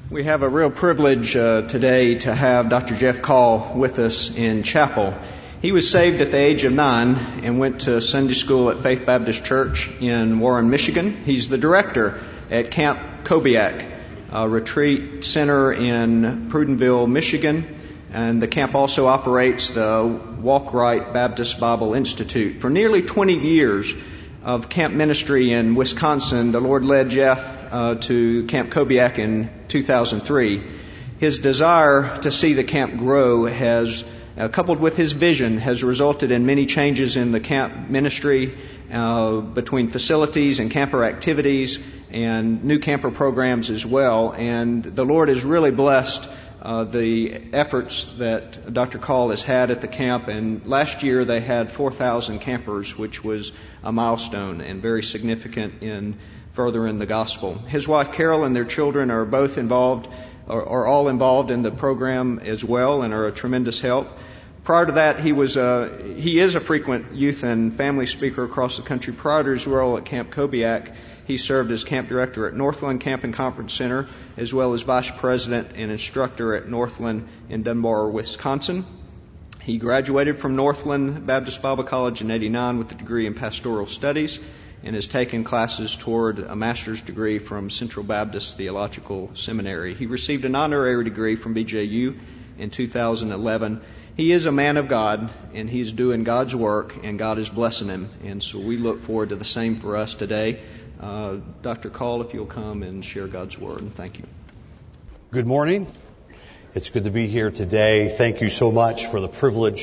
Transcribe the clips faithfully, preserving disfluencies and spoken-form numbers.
We have a real privilege uh, today to have Doctor Jeff Call with us in chapel. He was saved at the age of nine and went to Sunday school at Faith Baptist Church in Warren, Michigan. He's the director at Camp Kobiak, a retreat center in Prudenville, Michigan. And the camp also operates the Walk Right Baptist Bible Institute. For nearly twenty years of camp ministry in Wisconsin, the Lord led Jeff uh, to Camp Kobiak in two thousand three. His desire to see the camp grow has, uh, coupled with his vision, has resulted in many changes in the camp ministry uh, between facilities and camper activities and new camper programs as well. And the Lord has really blessed Uh, the efforts that Doctor Call has had at the camp, and last year they had four thousand campers, which was a milestone and very significant in furthering the gospel. His wife Carol and their children are both involved, or are all involved in the program as well, and are a tremendous help. Prior to that, he was a, he is a frequent youth and family speaker across the country. Prior to his role at Camp Kobiak, he served as camp director at Northland Camp and Conference Center, as well as vice president and instructor at Northland in Dunbar, Wisconsin. He graduated from Northland Baptist Bible College in eighty-nine with a degree in pastoral studies and has taken classes toward a master's degree from Central Baptist Theological Seminary. He received an honorary degree from B J U in two thousand eleven. He is a man of God, and he's doing God's work, and God is blessing him. And so we look forward to the same for us today. Uh, Doctor Call, if you'll come and share God's word, and thank you. Good morning. It's good to be here today. Thank you so much for the privilege.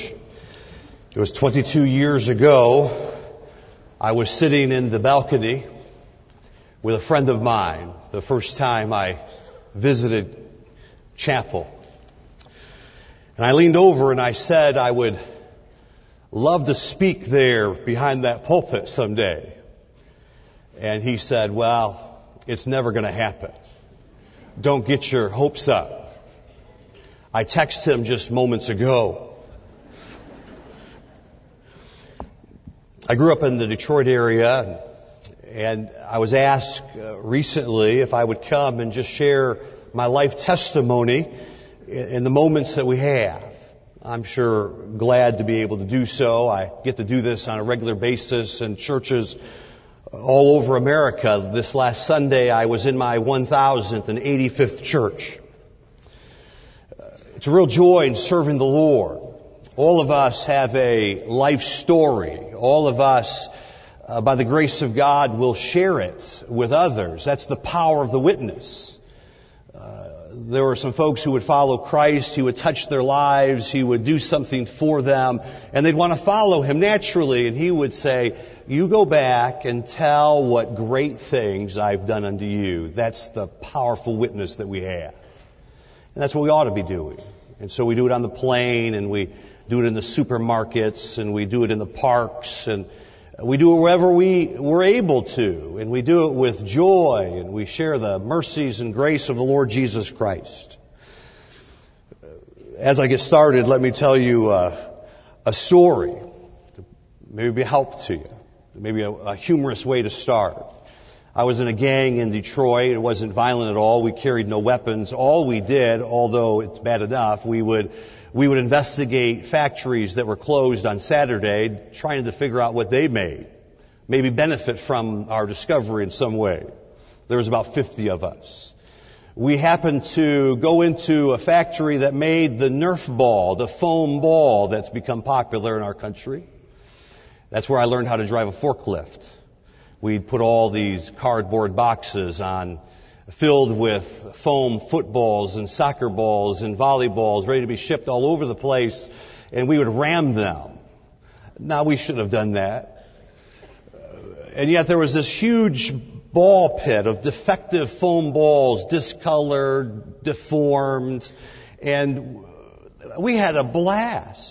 It was twenty-two years ago, I was sitting in the balcony with a friend of mine, the first time I visited chapel. And I leaned over and I said I would love to speak there behind that pulpit someday. And he said, well, it's never going to happen. Don't get your hopes up. I texted him just moments ago. I grew up in the Detroit area, and I was asked recently if I would come and just share my life testimony in the moments that we have. I'm sure glad to be able to do so. I get to do this on a regular basis in churches all over America. This last Sunday, I was in my one thousand eighty-fifth church. It's a real joy in serving the Lord. All of us have a life story. All of us, uh, by the grace of God, will share it with others. That's the power of the witness. Uh, there were some folks who would follow Christ. He would touch their lives. He would do something for them, and they'd want to follow him naturally. And he would say, you go back and tell what great things I've done unto you. That's the powerful witness that we have. And that's what we ought to be doing. And so we do it on the plane, and we do it in the supermarkets, and we do it in the parks, and we do it wherever we, we're able to. And we do it with joy, and we share the mercies and grace of the Lord Jesus Christ. As I get started, let me tell you uh, a story. Maybe be a help to you. Maybe a, a humorous way to start. I was in a gang in Detroit. It wasn't violent at all. We carried no weapons. All we did, although it's bad enough, we would we would investigate factories that were closed on Saturday, trying to figure out what they made, maybe benefit from our discovery in some way. There was about fifty of us. We happened to go into a factory that made the Nerf ball, the foam ball that's become popular in our country. That's where I learned how to drive a forklift. We'd put all these cardboard boxes on, filled with foam footballs and soccer balls and volleyballs ready to be shipped all over the place, and we would ram them. Now, we shouldn't have done that. And yet there was this huge ball pit of defective foam balls, discolored, deformed, and we had a blast.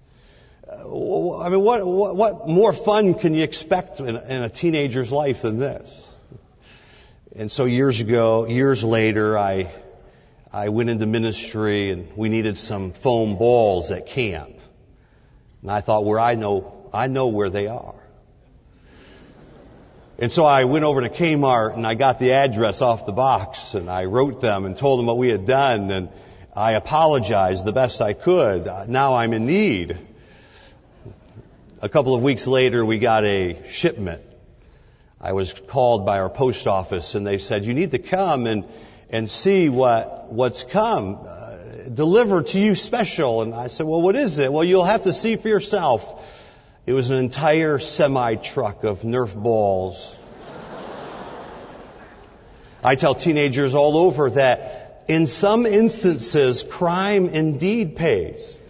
I mean, what, what, what more fun can you expect in, in a teenager's life than this? And so years ago, years later, I, I went into ministry, and we needed some foam balls at camp. And I thought, where I know, I know where they are. And so I went over to Kmart and I got the address off the box and I wrote them and told them what we had done, and I apologized the best I could. Now I'm in need. A couple of weeks later, we got a shipment. I was called by our post office and they said, you need to come and, and see what, what's come, uh, delivered to you special. And I said, well, what is it? Well, you'll have to see for yourself. It was an entire semi-truck of Nerf balls. I tell teenagers all over that in some instances, crime indeed pays.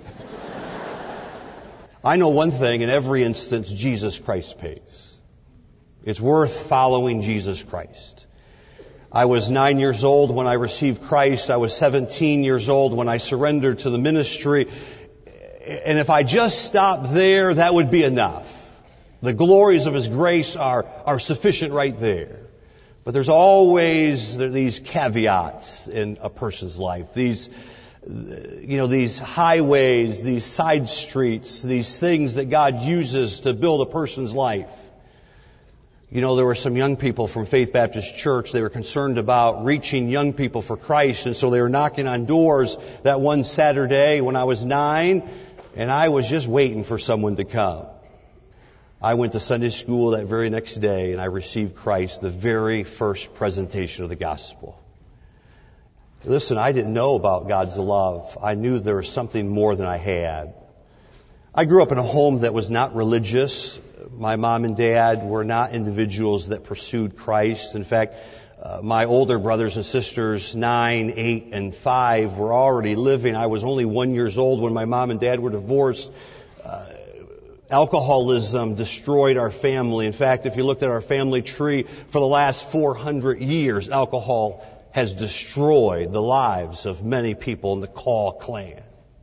I know one thing, in every instance, Jesus Christ pays. It's worth following Jesus Christ. I was nine years old when I received Christ. I was seventeen years old when I surrendered to the ministry. And if I just stopped there, that would be enough. The glories of His grace are, are sufficient right there. But there's always these caveats in a person's life. These, you know, these highways, these side streets, these things that God uses to build a person's life. You know, there were some young people from Faith Baptist Church. They were concerned about reaching young people for Christ. And so they were knocking on doors that one Saturday when I was nine. And I was just waiting for someone to come. I went to Sunday school that very next day and I received Christ, the very first presentation of the gospel. Listen, I didn't know about God's love. I knew there was something more than I had. I grew up in a home that was not religious. My mom and dad were not individuals that pursued Christ. In fact, uh, my older brothers and sisters, nine, eight, and five, were already living. I was only one years old when my mom and dad were divorced. Uh, alcoholism destroyed our family. In fact, if you looked at our family tree for the last four hundred years, alcohol has destroyed the lives of many people in the Kaw clan.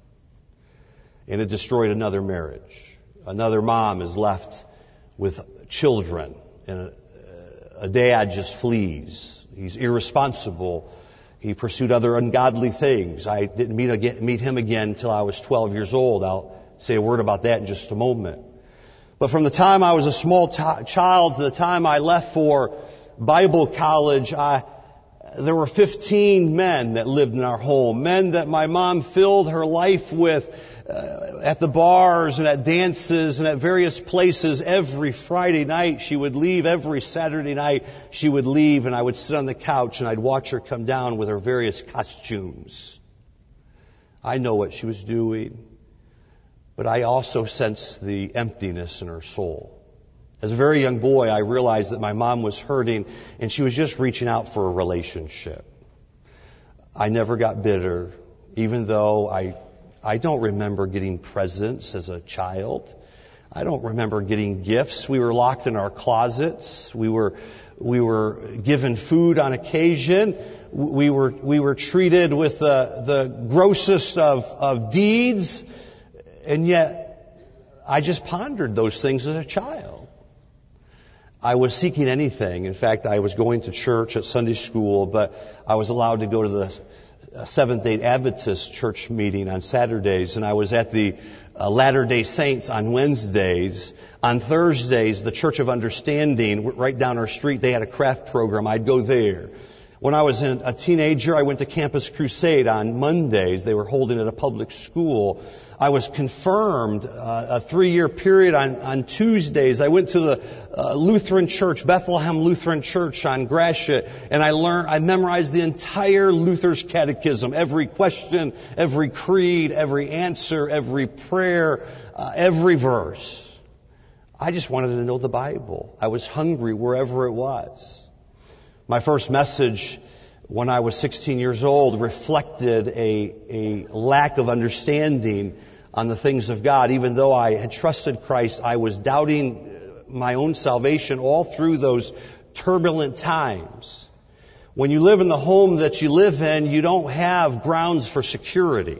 And it destroyed another marriage. Another mom is left with children, and a, a dad just flees. He's irresponsible. He pursued other ungodly things. I didn't meet, again, meet him again until I was twelve years old. I'll say a word about that in just a moment. But from the time I was a small t- child to the time I left for Bible college, I, there were fifteen men that lived in our home. Men that my mom filled her life with uh, at the bars and at dances and at various places. Every Friday night she would leave. Every Saturday night she would leave, and I would sit on the couch and I'd watch her come down with her various costumes. I know what she was doing, but I also sensed the emptiness in her soul. As a very young boy, I realized that my mom was hurting and she was just reaching out for a relationship. I never got bitter, even though I, I don't remember getting presents as a child. I don't remember getting gifts. We were locked in our closets. We were, we were given food on occasion. We were, we were treated with the, the grossest of, of deeds. And yet, I just pondered those things as a child. I was seeking anything. In fact, I was going to church at Sunday school, but I was allowed to go to the Seventh-day Adventist church meeting on Saturdays, and I was at the uh, Latter-day Saints on Wednesdays. On Thursdays, the Church of Understanding, right down our street, they had a craft program. I'd go there. When I was a teenager, I went to Campus Crusade on Mondays. They were holding at a public school. I was confirmed uh, a three-year period on, on Tuesdays. I went to the uh, Lutheran Church, Bethlehem Lutheran Church on Gratiot, and I learned, I memorized the entire Luther's catechism, every question, every creed, every answer, every prayer, uh, every verse. I just wanted to know the Bible. I was hungry wherever it was. My first message when I was sixteen years old reflected a, a lack of understanding on the things of God. Even though I had trusted Christ, I was doubting my own salvation all through those turbulent times. When you live in the home that you live in, you don't have grounds for security.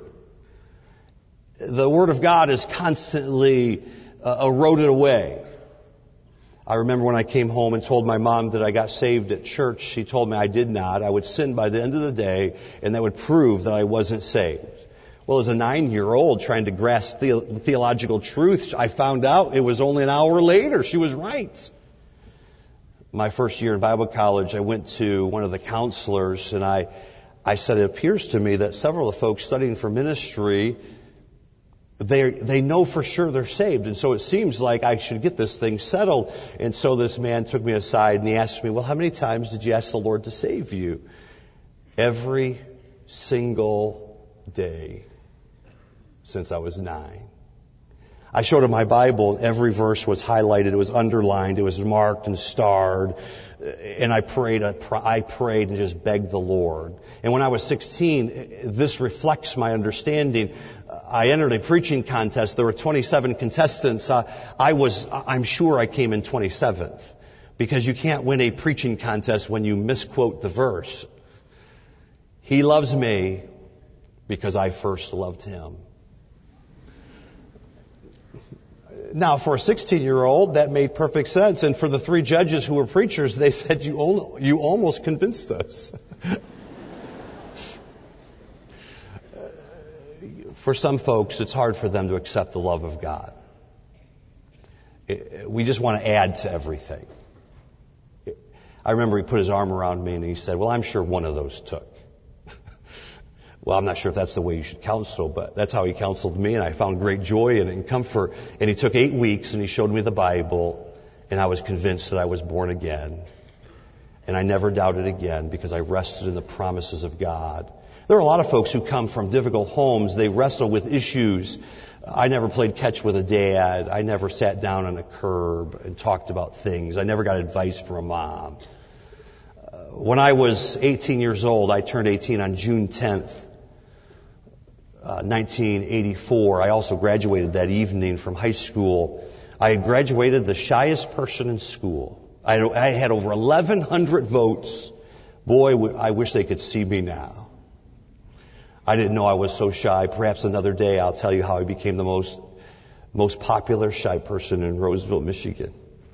The Word of God is constantly uh, eroded away. I remember when I came home and told my mom that I got saved at church, she told me I did not. I would sin by the end of the day, and that would prove that I wasn't saved. Well, as a nine-year-old trying to grasp the- theological truth, I found out it was only an hour later. She was right. My first year in Bible college, I went to one of the counselors, and I, I said, it appears to me that several of the folks studying for ministry, they they know for sure they're saved. And so it seems like I should get this thing settled. And so this man took me aside and he asked me, well, how many times did you ask the Lord to save you? Every single day since I was nine. I showed him my Bible, and every verse was highlighted, it was underlined, it was marked and starred, and I prayed, I prayed and just begged the Lord. And when I was sixteen, this reflects my understanding. I entered a preaching contest. There were twenty-seven contestants. Uh, I was, I'm sure I came in twenty-seventh, because you can't win a preaching contest when you misquote the verse. He loves me because I first loved him. Now, for a sixteen-year-old, that made perfect sense. And for the three judges who were preachers, they said, you, al- you almost convinced us. For some folks, it's hard for them to accept the love of God. It, we just want to add to everything. It, I remember he put his arm around me and he said, well, I'm sure one of those took. Well, I'm not sure if that's the way you should counsel, but that's how he counseled me, and I found great joy in it and comfort. And he took eight weeks and he showed me the Bible, and I was convinced that I was born again. And I never doubted again because I rested in the promises of God. There are a lot of folks who come from difficult homes. They wrestle with issues. I never played catch with a dad. I never sat down on a curb and talked about things. I never got advice from a mom. Uh, when I was eighteen years old, I turned eighteen on June tenth. Uh, nineteen eighty-four. I also graduated that evening from high school. I had graduated the shyest person in school. I had, I had over eleven hundred votes. Boy, I wish they could see me now. I didn't know I was so shy. Perhaps another day I'll tell you how I became the most, most popular shy person in Roseville, Michigan.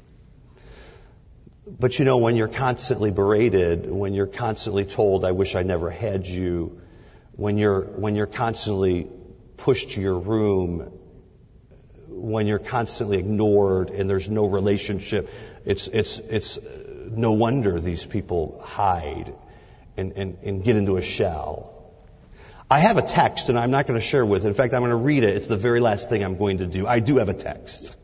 But you know, when you're constantly berated, when you're constantly told, I wish I never had you, When you're, when you're constantly pushed to your room, when you're constantly ignored and there's no relationship, it's, it's, it's no wonder these people hide and, and, and get into a shell. I have a text, and I'm not going to share with it. In fact, I'm going to read it. It's the very last thing I'm going to do. I do have a text.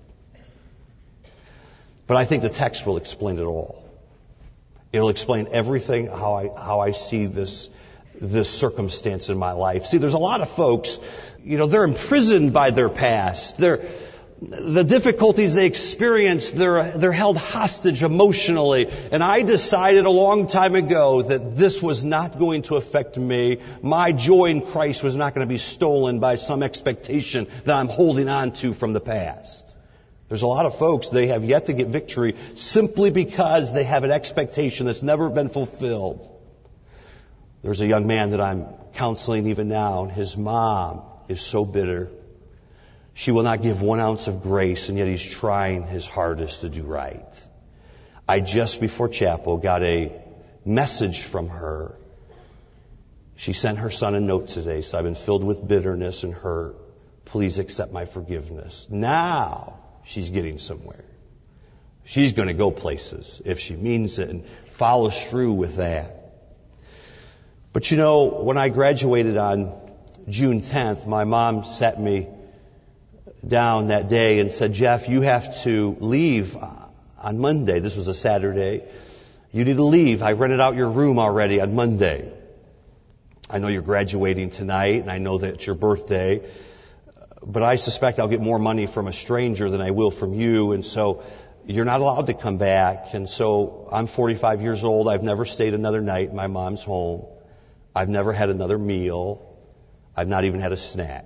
But I think the text will explain it all. It'll explain everything, how I, how I see this this circumstance in my life. See, there's a lot of folks, you know, they're imprisoned by their past. They're, the difficulties they experience, they're, they're held hostage emotionally. And I decided a long time ago that this was not going to affect me. My joy in Christ was not going to be stolen by some expectation that I'm holding on to from the past. There's a lot of folks, they have yet to get victory simply because they have an expectation that's never been fulfilled. There's a young man that I'm counseling even now, and his mom is so bitter. She will not give one ounce of grace, and yet he's trying his hardest to do right. I just before chapel got a message from her. She sent her son a note today, so I've been filled with bitterness and hurt. Please accept my forgiveness. Now she's getting somewhere. She's going to go places if she means it and follows through with that. But you know, when I graduated on June tenth, my mom sat me down that day and said, Jeff, you have to leave on Monday. This was a Saturday. You need to leave. I rented out your room already on Monday. I know you're graduating tonight, and I know that it's your birthday, but I suspect I'll get more money from a stranger than I will from you, and so you're not allowed to come back. And so I'm forty-five years old. I've never stayed another night in my mom's home. I've never had another meal. I've not even had a snack.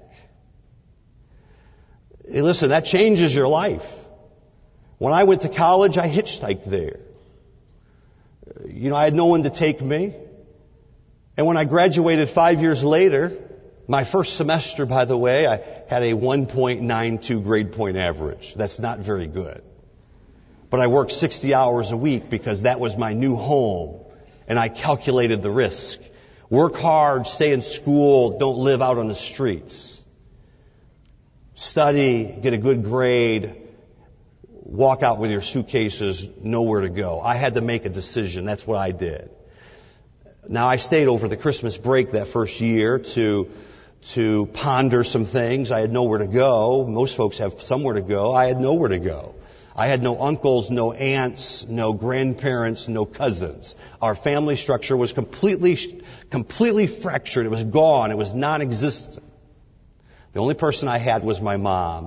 Hey, listen, that changes your life. When I went to college, I hitchhiked there. You know, I had no one to take me. And when I graduated five years later, my first semester, by the way, I had a one point nine two grade point average. That's not very good. But I worked sixty hours a week because that was my new home. And I calculated the risk. Work hard, stay in school, don't live out on the streets. Study, get a good grade. walk out with your suitcases, nowhere to go. I had to make a decision. That's what I did. Now, I stayed over the Christmas break that first year to to ponder some things. I had nowhere to go. Most folks have somewhere to go. I had nowhere to go. I had no uncles, no aunts, no grandparents, no cousins. Our family structure was completely, completely fractured. It was gone. It was non-existent. The only person I had was my mom.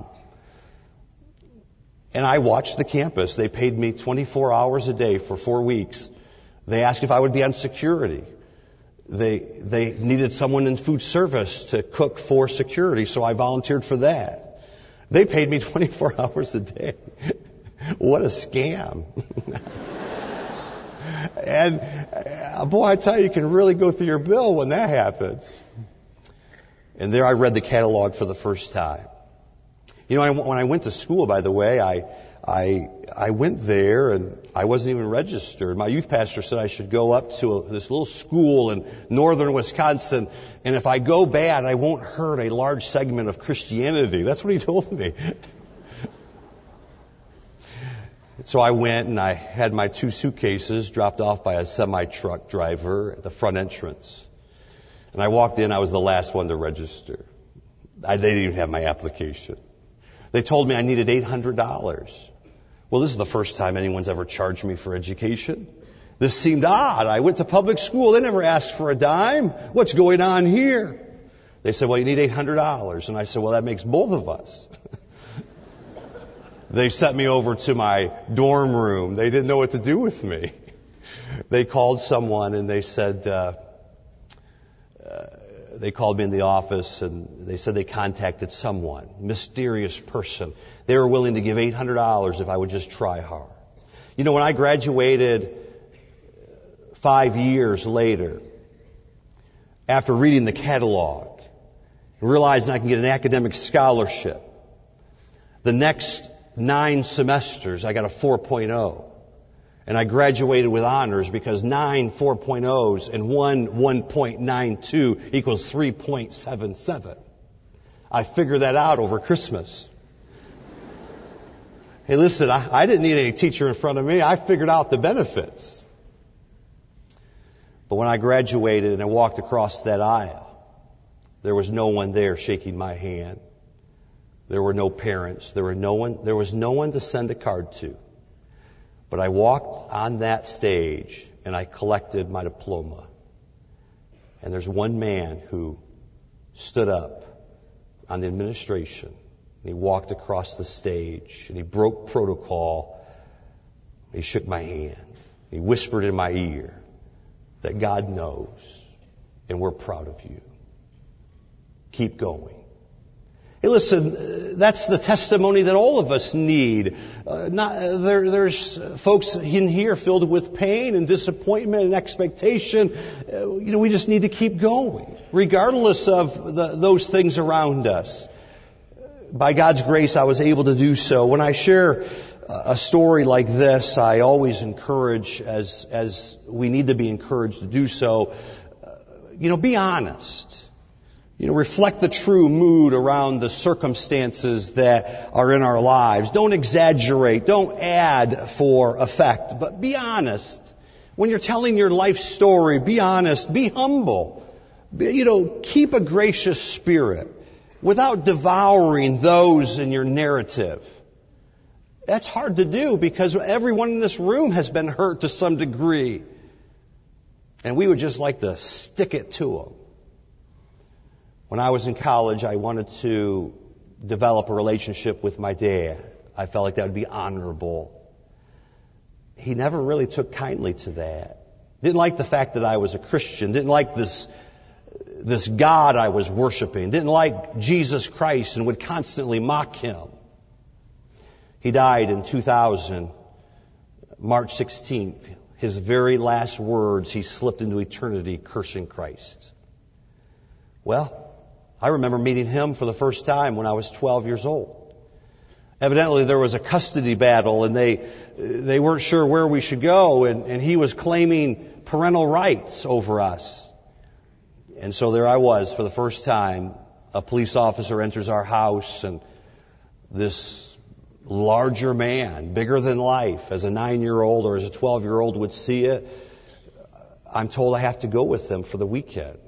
And I watched the campus. They paid me twenty-four hours a day for four weeks. They asked if I would be on security. They, they needed someone in food service to cook for security, so I volunteered for that. They paid me twenty-four hours a day. What a scam. And uh, boy, I tell you, you can really go through your bill when that happens. And there I read the catalog for the first time. You know, I, when I went to school, by the way, I, I, I went there and I wasn't even registered. My youth pastor said I should go up to a, this little school in northern Wisconsin, and if I go bad, I won't hurt a large segment of Christianity. That's what he told me. So I went and I had my two suitcases dropped off by a semi-truck driver at the front entrance. And I walked in, I was the last one to register. I, they didn't even have my application. They told me I needed eight hundred dollars. Well, this is the first time anyone's ever charged me for education. This seemed odd. I went to public school. They never asked for a dime. What's going on here? They said, well, you need eight hundred dollars. And I said, well, that makes both of us. They sent me over to my dorm room. They didn't know what to do with me. They called someone and they said, uh, uh, they called me in the office and they said they contacted someone, mysterious person. They were willing to give eight hundred dollars if I would just try hard. You know, when I graduated five years later, after reading the catalog, and realizing I can get an academic scholarship, the next nine semesters I got a four point oh. And I graduated with honors because nine four point ohs and one one point nine two equals three point seven seven. I figured that out over Christmas. Hey, listen, I, I didn't need any teacher in front of me. I figured out the benefits. But when I graduated and I walked across that aisle, there was no one there shaking my hand. There were no parents. There were no one, there was no one to send a card to. But I walked on that stage and I collected my diploma. And there's one man who stood up on the administration and he walked across the stage and he broke protocol. He shook my hand. He whispered in my ear that God knows and we're proud of you. Keep going. Hey, listen, that's the testimony that all of us need. Uh, not, uh, there, there's folks in here filled with pain and disappointment and expectation. Uh, you know, we just need to keep going, regardless of the, those things around us. By God's grace, I was able to do so. When I share a story like this, I always encourage, as as we need to be encouraged to do so, uh, you know, be honest. You know, reflect the true mood around the circumstances that are in our lives. Don't exaggerate. Don't add for effect. But be honest. When you're telling your life story, be honest. Be humble. Be, you know, keep a gracious spirit without devouring those in your narrative. That's hard to do because everyone in this room has been hurt to some degree. And we would just like to stick it to them. When I was in college, I wanted to develop a relationship with my dad. I felt like that would be honorable. He never really took kindly to that. Didn't like the fact that I was a Christian. Didn't like this, this God I was worshiping. Didn't like Jesus Christ and would constantly mock him. He died in two thousand, March sixteenth. His very last words, he slipped into eternity cursing Christ. Well, I remember meeting him for the first time when I was twelve years old. Evidently there was a custody battle and they they weren't sure where we should go and, and he was claiming parental rights over us. And so there I was for the first time. A police officer enters our house and this larger man, bigger than life, as a nine-year-old or as a twelve-year-old would see it. I'm told I have to go with them for the weekend.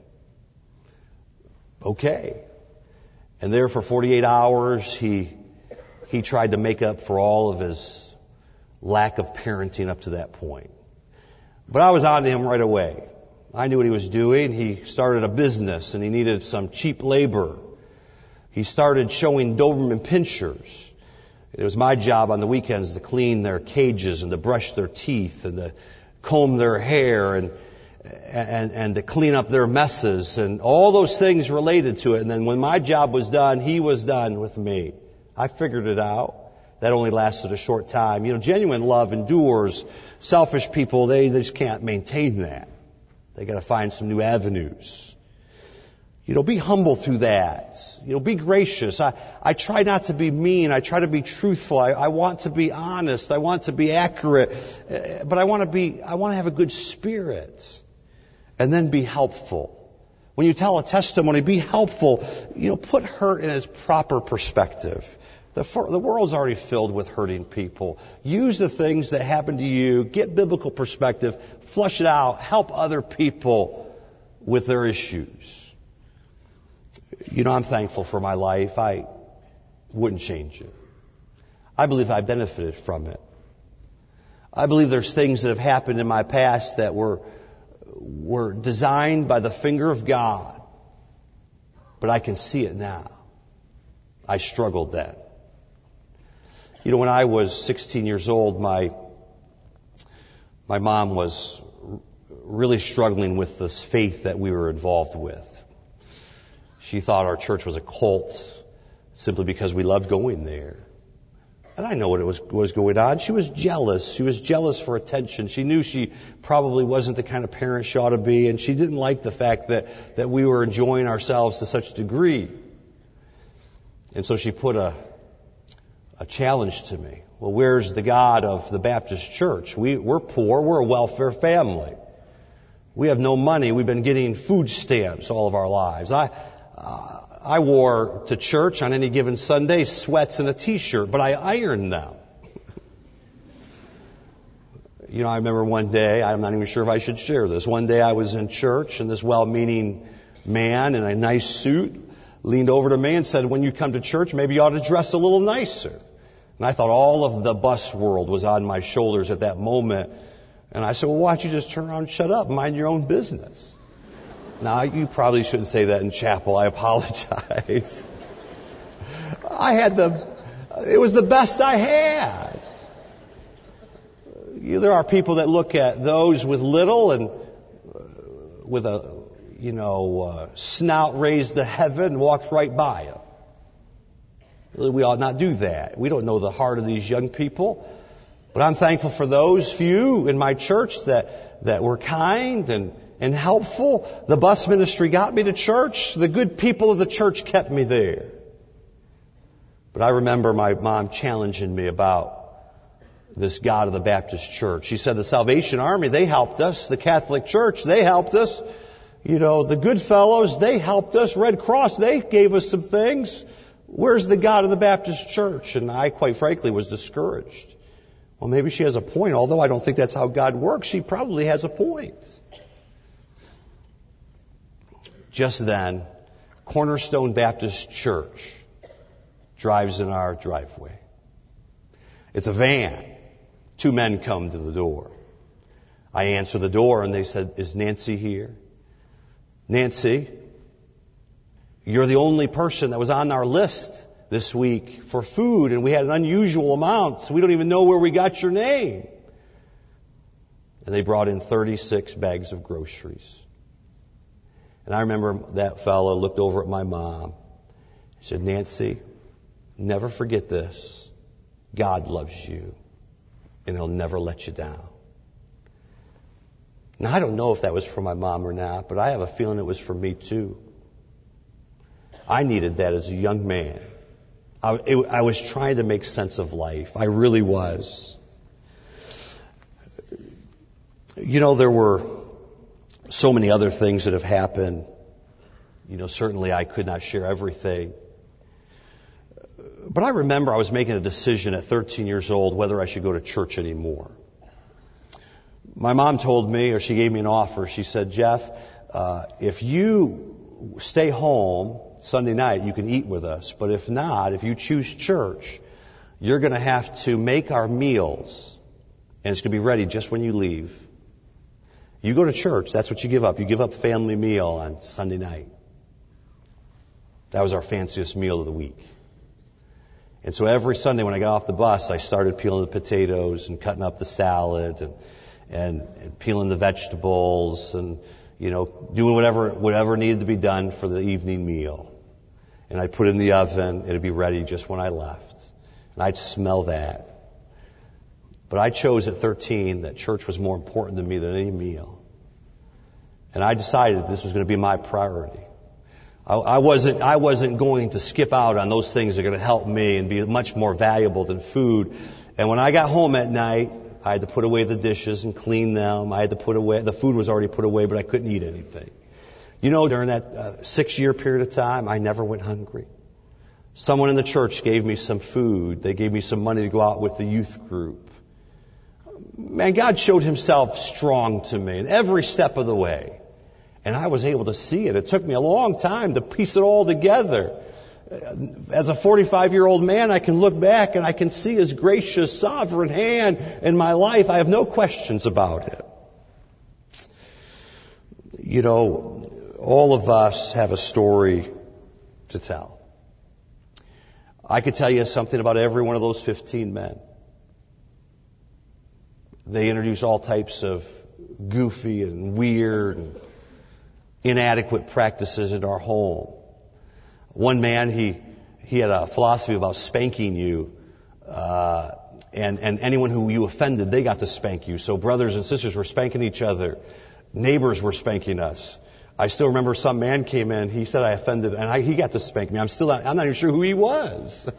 Okay. And there for forty-eight hours, he he tried to make up for all of his lack of parenting up to that point. But I was on to him right away. I knew what he was doing. He started a business and he needed some cheap labor. He started showing Doberman pinschers. It was my job on the weekends to clean their cages and to brush their teeth and to comb their hair and and and to clean up their messes and all those things related to it. And then when my job was done, he was done with me. I figured it out. That only lasted a short time. You know, genuine love endures. Selfish people, they, they just can't maintain that. They got to find some new avenues. You know, be humble through that. You know, be gracious. I, I try not to be mean. I try to be truthful. I, I want to be honest. I want to be accurate. But I want to be, I want to have a good spirit. And then be helpful. When you tell a testimony, be helpful. You know, put hurt in its proper perspective. The, the world's already filled with hurting people. Use the things that happen to you. Get biblical perspective. Flush it out. Help other people with their issues. You know, I'm thankful for my life. I wouldn't change it. I believe I benefited from it. I believe there's things that have happened in my past that were, were designed by the finger of God. But I can see it now. I struggled then. You know, when I was sixteen years old, my my mom was really struggling with this faith that we were involved with. She thought our church was a cult simply because we loved going there. And I know what it was was going on. She was jealous. She was jealous for attention. She knew she probably wasn't the kind of parent she ought to be, and she didn't like the fact that, that we were enjoying ourselves to such a degree. And so she put a a challenge to me. Well, where's the God of the Baptist church? We, we're poor. We're a welfare family. We have no money. We've been getting food stamps all of our lives. I, uh, I wore to church on any given Sunday sweats and a t-shirt, but I ironed them. You know, I remember one day, I'm not even sure if I should share this. One day I was in church and this well-meaning man in a nice suit leaned over to me and said, when you come to church, maybe you ought to dress a little nicer. And I thought all of the bus world was on my shoulders at that moment. And I said, well, why don't you just turn around and shut up and mind your own business? Now, you probably shouldn't say that in chapel. I apologize. I had the, it was the best I had. You know, there are people that look at those with little and with a, you know, uh, snout raised to heaven and walks right by them. We ought not do that. We don't know the heart of these young people. But I'm thankful for those few in my church that, that were kind and, and helpful. The bus ministry got me to church. The good people of the church kept me there. But I remember my mom challenging me about this God of the Baptist church. She said the Salvation Army, they helped us. The Catholic Church, they helped us. You know, the Good Fellows, they helped us. Red Cross, they gave us some things. Where's the God of the Baptist church? And I, quite frankly, was discouraged. Well, maybe she has a point. Although I don't think that's how God works, she probably has a point. Just then, Cornerstone Baptist Church drives in our driveway. It's a van. Two men come to the door. I answer the door and they said, is Nancy here? Nancy, you're the only person that was on our list this week for food, and we had an unusual amount, so we don't even know where we got your name. And they brought in thirty-six bags of groceries. And I remember that fellow looked over at my mom. He said, Nancy, never forget this. God loves you, and He'll never let you down. Now, I don't know if that was for my mom or not, but I have a feeling it was for me too. I needed that as a young man. I, it, I was trying to make sense of life. I really was. You know, there were so many other things that have happened. You know, certainly I could not share everything. But I remember I was making a decision at thirteen years old whether I should go to church anymore. My mom told me, or she gave me an offer. She said, Jeff, uh, if you stay home Sunday night, you can eat with us. But if not, if you choose church, you're going to have to make our meals, and it's going to be ready just when you leave. You go to church, that's what you give up. You give up family meal on Sunday night. That was our fanciest meal of the week. And so every Sunday when I got off the bus, I started peeling the potatoes and cutting up the salad and, and, and peeling the vegetables and, you know, doing whatever, whatever needed to be done for the evening meal. And I'd put it in the oven. It'd be ready just when I left. And I'd smell that. But I chose at thirteen that church was more important to me than any meal. And I decided this was going to be my priority. I, I wasn't, I wasn't going to skip out on those things that are going to help me and be much more valuable than food. And when I got home at night, I had to put away the dishes and clean them. I had to put away, the food was already put away, but I couldn't eat anything. You know, during that uh, six-year period of time, I never went hungry. Someone in the church gave me some food. They gave me some money to go out with the youth group. Man, God showed himself strong to me in every step of the way. And I was able to see it. It took me a long time to piece it all together. As a forty-five-year-old man, I can look back and I can see his gracious, sovereign hand in my life. I have no questions about it. You know, all of us have a story to tell. I could tell you something about every one of those fifteen men. They introduced all types of goofy and weird and inadequate practices in our home. One man, he he had a philosophy about spanking you, uh, and and anyone who you offended, they got to spank you. So brothers and sisters were spanking each other. Neighbors were spanking us. I still remember some man came in. He said I offended, and I, he got to spank me. I'm still not, I'm not even sure who he was.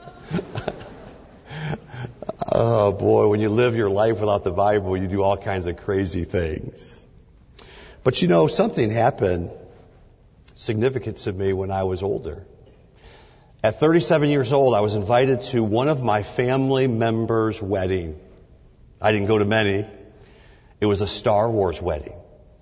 Oh boy, when you live your life without the Bible, you do all kinds of crazy things. But you know, something happened significant to me when I was older. At thirty-seven years old, I was invited to one of my family members' wedding. I didn't go to many. It was a Star Wars wedding.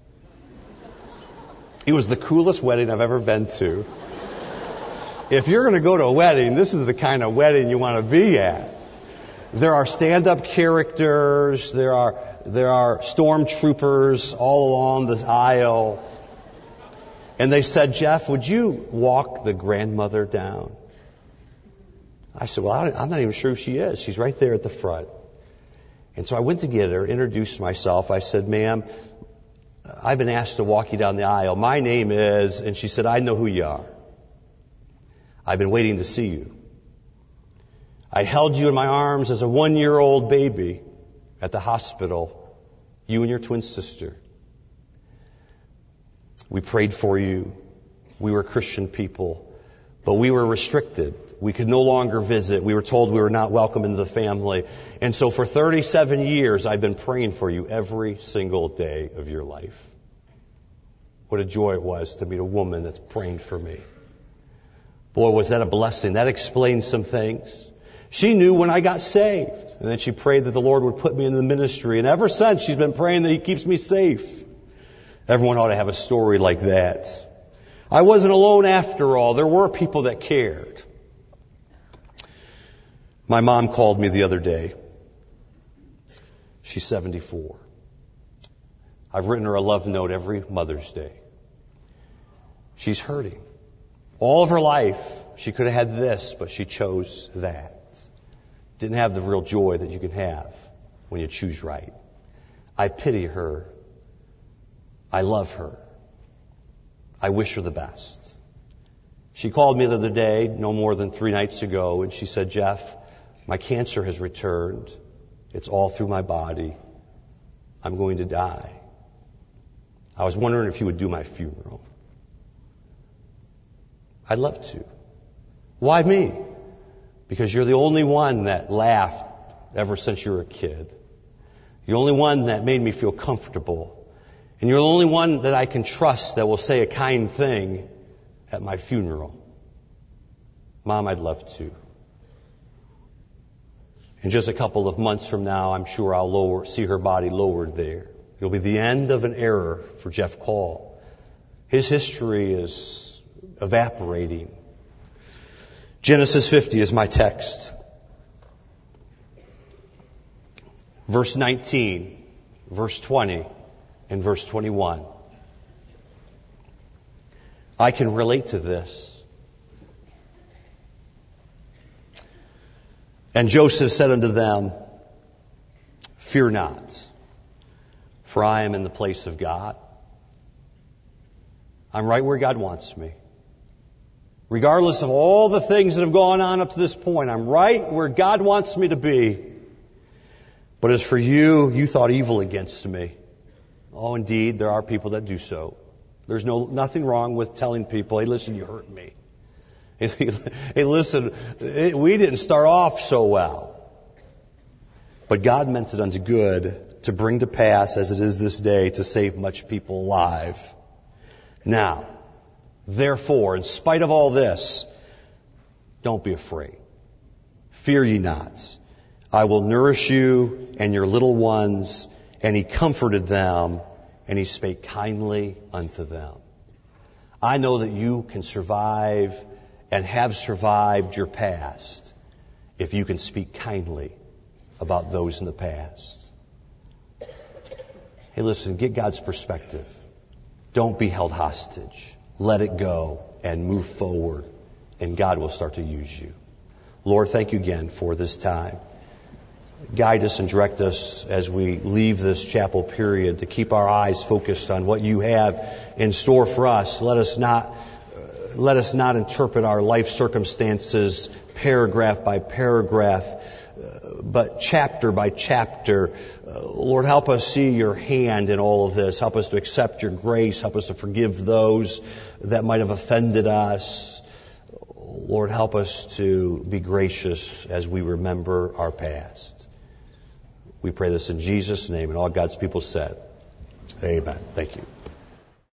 It was the coolest wedding I've ever been to. If you're going to go to a wedding, this is the kind of wedding you want to be at. There are stand-up characters. There are there are stormtroopers all along the aisle. And they said, Jeff, would you walk the grandmother down? I said, well, I'm not even sure who she is. She's right there at the front. And so I went to get her, introduced myself. I said, ma'am, I've been asked to walk you down the aisle. My name is, and she said, I know who you are. I've been waiting to see you. I held you in my arms as a one-year-old baby at the hospital, you and your twin sister. We prayed for you. We were Christian people, but we were restricted. We could no longer visit. We were told we were not welcome into the family. And so for thirty-seven years, I've been praying for you every single day of your life. What a joy it was to meet a woman that's praying for me. Boy, was that a blessing. That explains some things. She knew when I got saved. And then she prayed that the Lord would put me in the ministry. And ever since, she's been praying that He keeps me safe. Everyone ought to have a story like that. I wasn't alone after all. There were people that cared. My mom called me the other day. She's seventy-four. I've written her a love note every Mother's Day. She's hurting. All of her life, she could have had this, but she chose that. Didn't have the real joy that you can have when you choose right. I pity her. I love her. I wish her the best. She called me the other day, no more than three nights ago, and she said, Jeff, my cancer has returned. It's all through my body. I'm going to die. I was wondering if you would do my funeral. I'd love to. Why me? Because you're the only one that laughed ever since you were a kid. The only one that made me feel comfortable. And you're the only one that I can trust that will say a kind thing at my funeral. Mom, I'd love to. In just a couple of months from now, I'm sure I'll lower, see her body lowered there. It'll be the end of an era for Jeff Call. His history is evaporating. Genesis fifty is my text. Verse nineteen, verse twenty, and verse twenty-one. I can relate to this. And Joseph said unto them, fear not, for I am in the place of God. I'm right where God wants me. Regardless of all the things that have gone on up to this point, I'm right where God wants me to be. But as for you, you thought evil against me. Oh, indeed, there are people that do so. There's no nothing wrong with telling people, hey, listen, you hurt me. Hey, listen, we didn't start off so well. But God meant it unto good to bring to pass, as it is this day, to save much people alive. Now, therefore, in spite of all this, don't be afraid. Fear ye not. I will nourish you and your little ones. And he comforted them, and he spake kindly unto them. I know that you can survive and have survived your past if you can speak kindly about those in the past. Hey, listen, get God's perspective. Don't be held hostage. Let it go and move forward, and God will start to use you. Lord, thank you again for this time. Guide us and direct us as we leave this chapel period to keep our eyes focused on what you have in store for us. Let us not Let us not interpret our life circumstances paragraph by paragraph, but chapter by chapter. Lord, help us see your hand in all of this. Help us to accept your grace. Help us to forgive those that might have offended us. Lord, help us to be gracious as we remember our past. We pray this in Jesus' name, and all God's people said, amen. Thank you.